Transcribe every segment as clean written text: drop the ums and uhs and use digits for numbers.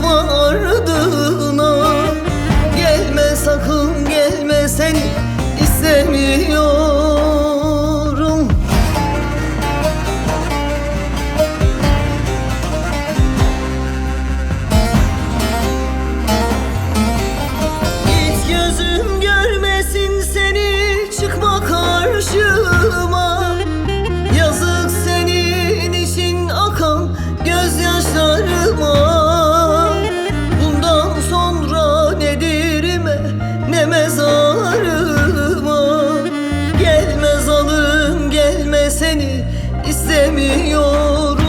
ardına. Gelme sakın gelme, seni istemiyorum. Git gözüm görmesin seni, çıkma karşıma. Yazık senin için akan gözyaşlarıma. Bundan sonra ne dirime ne mezarıma. Gelme zalim gelme, seni istemiyorum.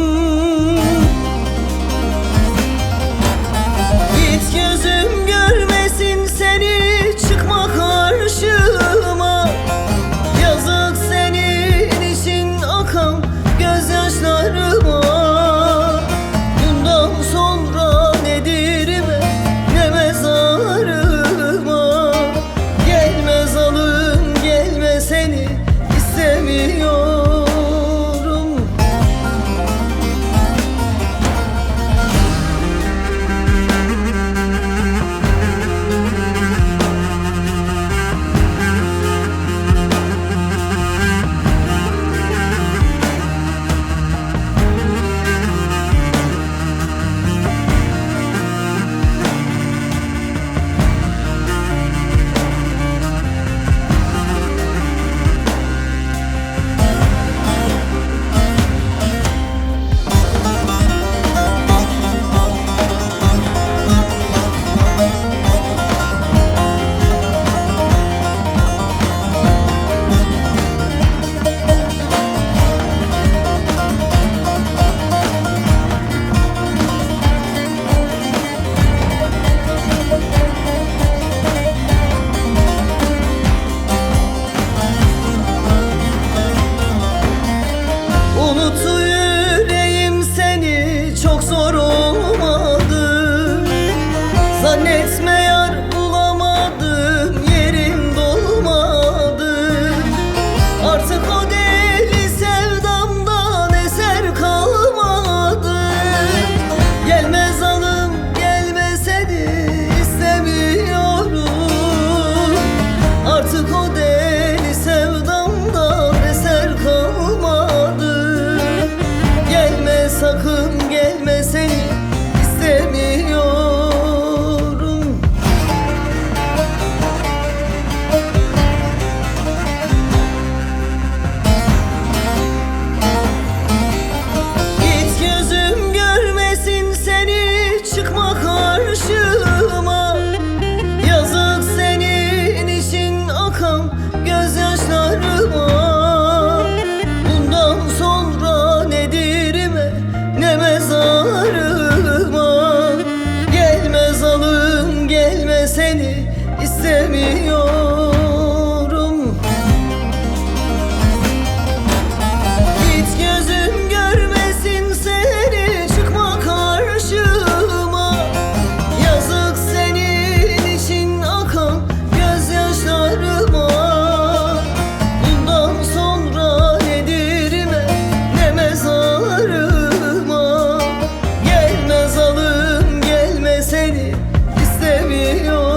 Git gözüm görmesin seni, çıkma karşıma. Yazık senin için akan gözyaşlarıma. Bundan sonra ne dirime ne mezarıma. Gelme zalim gelme, seni istemiyorum. Unuttu yüreğim seni, çok zor olmadı. Zannetme yar bulamadım, yerim dolmadı. Artık o deli sevdamdan eser kalmadı. Gelme zalim gelme, seni istemiyorum. Artık o deli sevdamdan eser kalmadı. Gelme sakın gelme, seni istemiyorum. Git gözüm görmesin seni, çıkma karşıma. Yazık senin için akan gözyaşlarıma. Bundan sonra ne dirime ne mezarıma. Gelme zalim gelme, seni istemiyorum. Git gözüm görmesin seni, çıkma karşıma. Yazık senin için akan gözyaşlarıma. Bundan sonra ne dirime ne mezarıma. Gelme zalim gelme, seni istemiyorum.